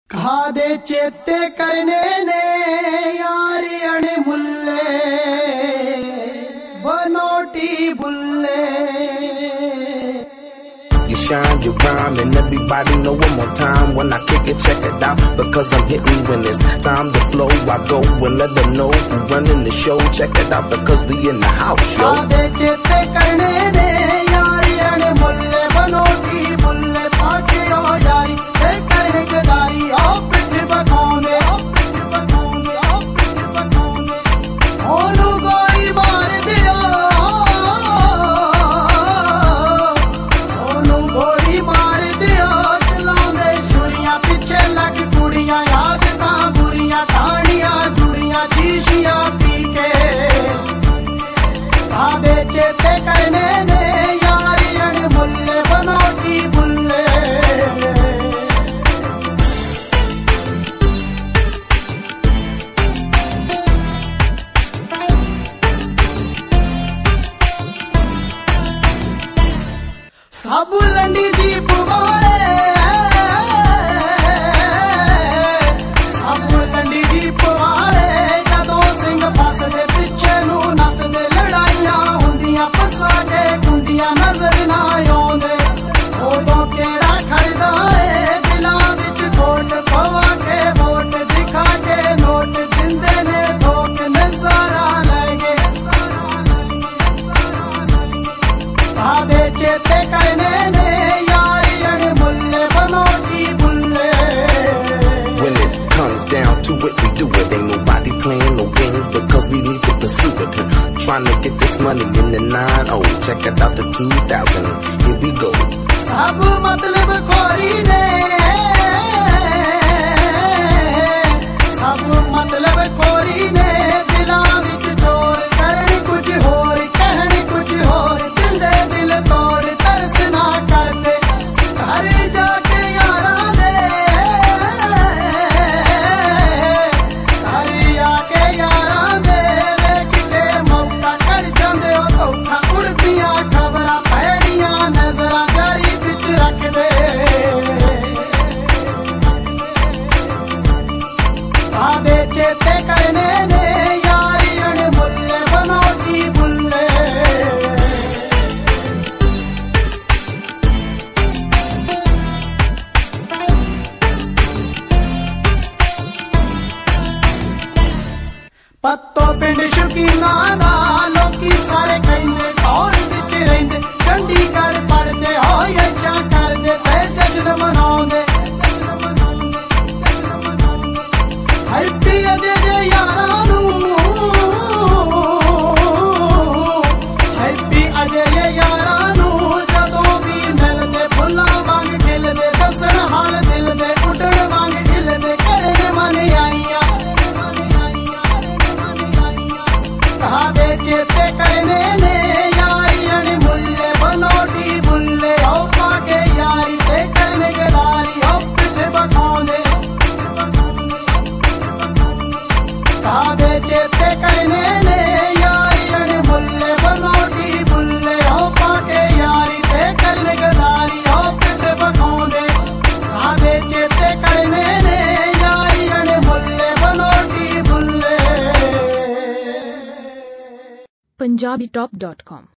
खादे चेते करने ने यारी अणमुल्ले Banoti Bulleh. You shine, you rhyme, and everybody know one more time when I kick it, check it out, because I'm hitting when it's time to flow. I go and let them know who running the show. Check it out, because we in the house, yo. खादे चेते करने ने यारी अणमुल्ले बनोटी बुल्ले पाके ओ यारी ते करने गदारी ओ पिठ बखाने ओ पिठ बखाने ओ पिठ बखाने ओनू गोली मार दिया ओनू गोली मार दिया चलाਉਂਦੇ छुरियां पिछे लग कुड़ियां याद तां बुरियां कहानियां जुड़ियां शीशियां पी के खादे चेते करने ने यारी अणमुल्ले बनोटी बुल्ले. सब लंडी जीप वाले सब लंडी जीप वाले जदों सिंह फसदे पिछे नू नसदे लड़ाइयां हुंदियां फसा के कुंदियां नजर ना आउंदे उदों केड़ा खड़दा ए दिलां विच खोट पवा के वोट दिखा के नोट दिंदे ने ठोक नजारा लगे खादे चेते करने ने यारी अणमुल्ले Banoti Bulleh. When it comes down to it, we do it. Ain't nobody playing no games, because we need to pursue it. Trying to get this money in the 9-0. Check it out, the 2000. Here we go. सब मतलब खोरी ने सब मतलब खोरी ने दिलां विच चोर करनी कुछ होर कहनी कुछ होर दिंदे दिल तोड़ तरस ना करदे घर जाके यारां दे घर आके यारां दे वेख के मौका कर जांदे ओ धोखा उड़दियां खबरां पैड़ियां नजरां जारी विच रखदे खादे चेते करने ने यारी अणमुल्ले बनोटी बुल्ले. पत्तो पिंड शकीना दा लोकी सारे कहंदे और विच रहिंदे चंडीगढ़ पढ़दे हो अच्छा करदे ते जश्न मनाउंदे हैप्पी अजे जे यारां नू हैप्पी अजे जे यारां नू जदों भी मिलदे फुल्लां वांग खिलदे दसण हाल दिल दे उडण वांग हिलदे करन मन आईयां खादे चेते करने ने यारी अणमुल्ले बनोटी बुल्ले ओ पाके यारी ते करने गदारी ओ पिठ बखाने खादे चेते करने ने यारी अणमुल्ले बनोटी बुल्ले ओ पाके यारी ते करने गदारी ओ पिठ बखाने खादे चेते करने ने यारी अणमुल्ले बनोटी बुल्ले. punjabitop.com